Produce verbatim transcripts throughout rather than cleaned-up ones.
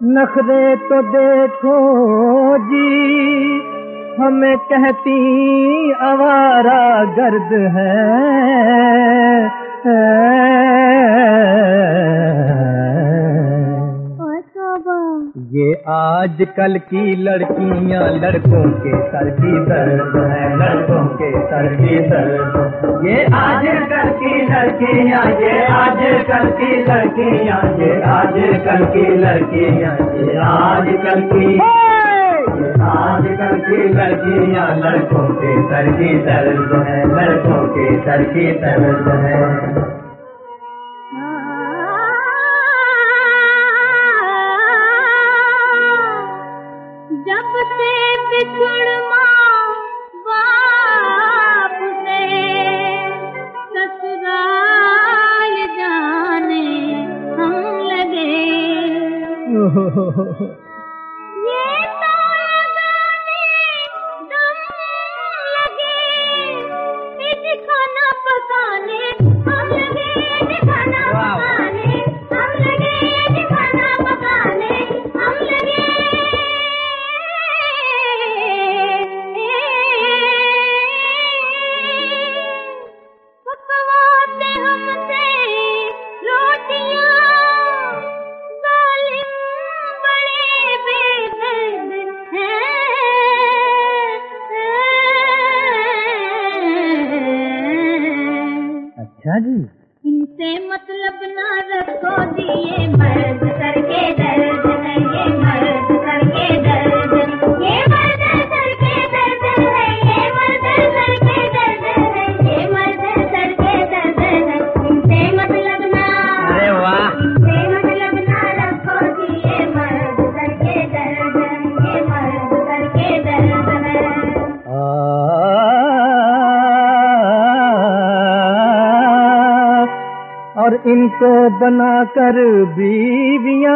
नखरे तो देखो जी, हमें कहती आवारा गर्द है। ये आजकल की लड़कियां लड़कों के सर की दर्द है, लड़कों के सर की दर्द। ये आजकल की लड़कियां, ये आजकल की लड़कियां, ये आजकल की लड़कियां, ये आजकल की आजकल की लड़कियां लड़कों के सर की दर्द है, लड़कों के सर की दर्द है। जब से बिछड़ माँ बाप से ससुराल जाने हम लगे, ये तो लगाने दम लगे, इज खाना पकाने हम लगे, इज खाना पकाने हम लगे, इज खाना पकाने हम लगे। अच्छा जी, इनसे मतलब ना रखो दिए मर्द सर के दर्द है, ये मर्द सर के दर्द, ये मर्द सर के दर्द है, ये मर्द सर के दर्द है, ये मर्द सर के दर्द है। इनसे मतलब ना, अरे वाह, इनसे मतलब ना रखो दिए मर्द सर के दर्द है, ये मर्द सर के दर्द है। और इनको बनाकर बीवियां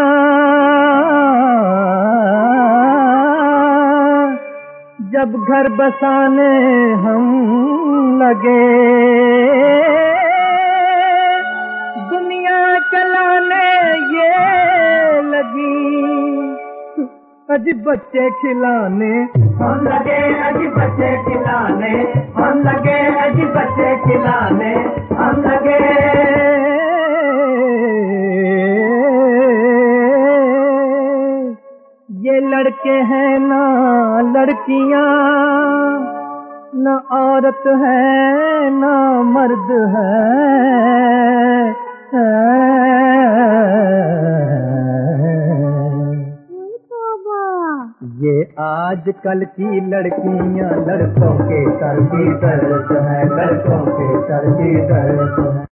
जब घर बसाने हम लगे, दुनिया चलाने ये लगी, अज बच्चे खिलाने हम लगे, अज बच्चे खिलाने हम लगे, अज बच्चे खिलाने हम लगे। ये लड़के हैं ना लड़कियां, न औरत है ना मर्द है। ये आजकल की लड़कियां लड़कों के सर की दर्द है, लड़कों के सर की दर्द है।